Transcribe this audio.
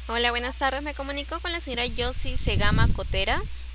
Hola, buenas tardes. Me comunico con la señora Josie Segama Cotera.